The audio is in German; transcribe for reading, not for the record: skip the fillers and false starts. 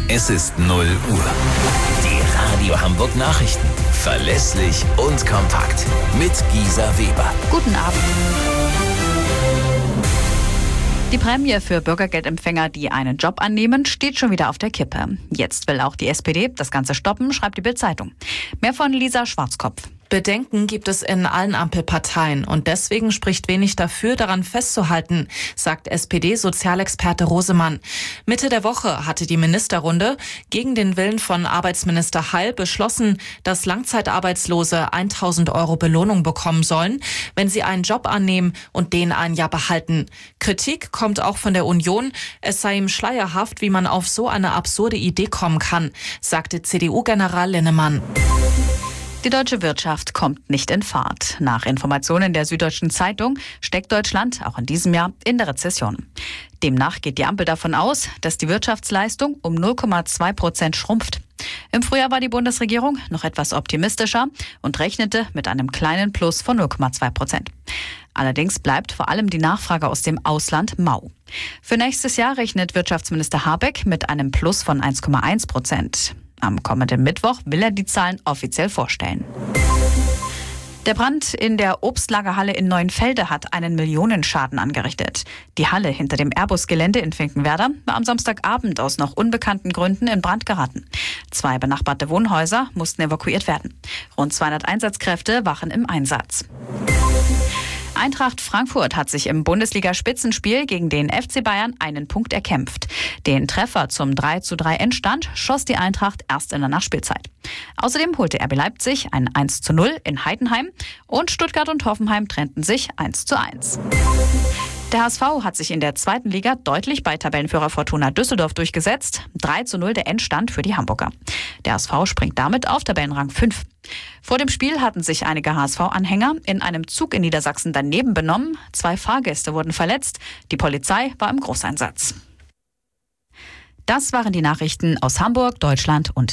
Es ist 0 Uhr. Die Radio Hamburg Nachrichten. Verlässlich und kompakt. Mit Gisa Weber. Guten Abend. Die Prämie für Bürgergeldempfänger, die einen Job annehmen, steht schon wieder auf der Kippe. Jetzt will auch die SPD das Ganze stoppen, schreibt die Bild-Zeitung. Mehr von Lisa Schwarzkopf. Bedenken gibt es in allen Ampelparteien und deswegen spricht wenig dafür, daran festzuhalten, sagt SPD-Sozialexperte Rosemann. Mitte der Woche hatte die Ministerrunde gegen den Willen von Arbeitsminister Heil beschlossen, dass Langzeitarbeitslose 1.000 € Belohnung bekommen sollen, wenn sie einen Job annehmen und den ein Jahr behalten. Kritik kommt auch von der Union. Es sei ihm schleierhaft, wie man auf so eine absurde Idee kommen kann, sagte CDU-General Linnemann. Die deutsche Wirtschaft kommt nicht in Fahrt. Nach Informationen der Süddeutschen Zeitung steckt Deutschland auch in diesem Jahr in der Rezession. Demnach geht die Ampel davon aus, dass die Wirtschaftsleistung um 0,2% schrumpft. Im Frühjahr war die Bundesregierung noch etwas optimistischer und rechnete mit einem kleinen Plus von 0,2%. Allerdings bleibt vor allem die Nachfrage aus dem Ausland mau. Für nächstes Jahr rechnet Wirtschaftsminister Habeck mit einem Plus von 1,1%. Am kommenden Mittwoch will er die Zahlen offiziell vorstellen. Der Brand in der Obstlagerhalle in Neuenfelde hat einen Millionenschaden angerichtet. Die Halle hinter dem Airbus-Gelände in Finkenwerder war am Samstagabend aus noch unbekannten Gründen in Brand geraten. 2 benachbarte Wohnhäuser mussten evakuiert werden. Rund 200 Einsatzkräfte waren im Einsatz. Eintracht Frankfurt hat sich im Bundesliga-Spitzenspiel gegen den FC Bayern einen Punkt erkämpft. Den Treffer zum 3:3 Endstand schoss die Eintracht erst in der Nachspielzeit. Außerdem holte RB Leipzig ein 1:0 in Heidenheim und Stuttgart und Hoffenheim trennten sich 1:1. Der HSV hat sich in der 2. Liga deutlich bei Tabellenführer Fortuna Düsseldorf durchgesetzt. 3:0 der Endstand für die Hamburger. Der HSV springt damit auf Tabellenrang 5. Vor dem Spiel hatten sich einige HSV-Anhänger in einem Zug in Niedersachsen daneben benommen. 2 Fahrgäste wurden verletzt. Die Polizei war im Großeinsatz. Das waren die Nachrichten aus Hamburg, Deutschland und